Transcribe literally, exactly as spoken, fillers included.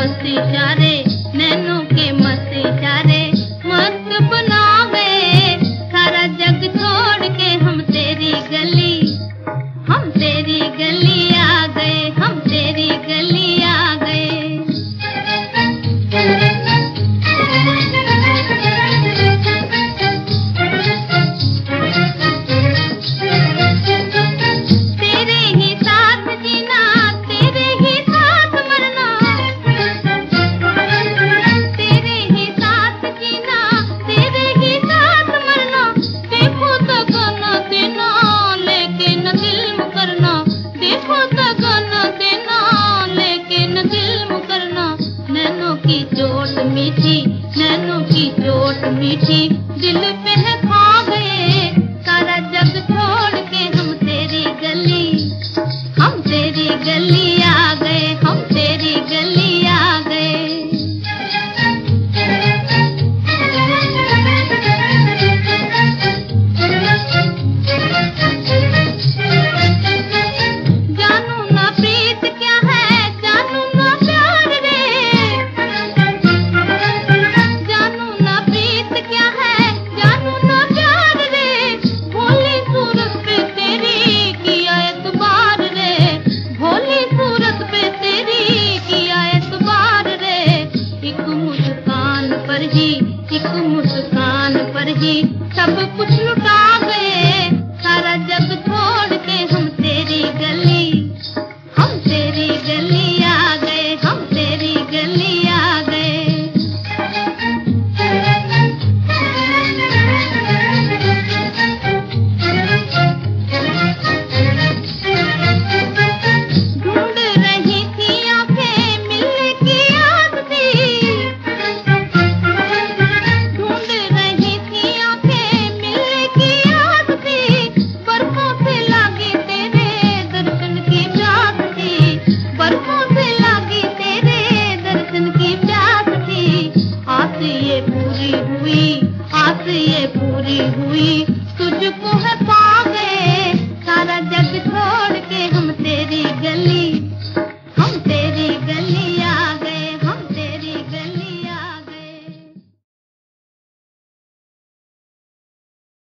मस्त इशारे, नैनों के मस्त इशारे मस्त बना गए। सारा जग छोड़ के हम तेरी गली, हम तेरी गली आ गए, हम तेरी गली आ गए। तेरे ही साथ जीना, तेरे ही साथ मरना, तेरे ही साथ जीना, तेरे ही साथ मरना। देखो तो गाना देना लेकिन दिल मुकरना, देखो तो गाना देना लेकिन दिल मुकरना। नैनों की चोट मीठी, नैनों की चोट मीठी दिल पे है खा गए। सारा जग छोड़ के हम तेरी गली, हम तेरी गली आ गए, हम तेरी गली आ गए। जानू ना प्रीत क्या है, जानू ना प्यार रे, जानू ना प्रीत क्या है, जानू ना प्यार रे। भोली सूरत पे तेरी किया एतबार रे, भोली सूरत पे तेरी किया एतबार रे। एक मुस्कान पर ही, एक मुस्कान पर ही सब कुछ लुटा गए। सारा जग छोड़ के हम तेरी गली, हम तेरी गली आ गए, हम तेरी गली आ गए। ढूंढ रही थी आंखें मिलने की आस थी, ढूंढ रही थी आंखें मिलने की आस थी। बरसों से लागी तेरे दर्शन की प्यास थी, बरसों से लागी तेरे दर्शन की प्यास थी। आस ये पूरी हुई, आस ये पूरी हुई, तुझको है पा गए। सारा जग छोड़ के हम तेरी गली,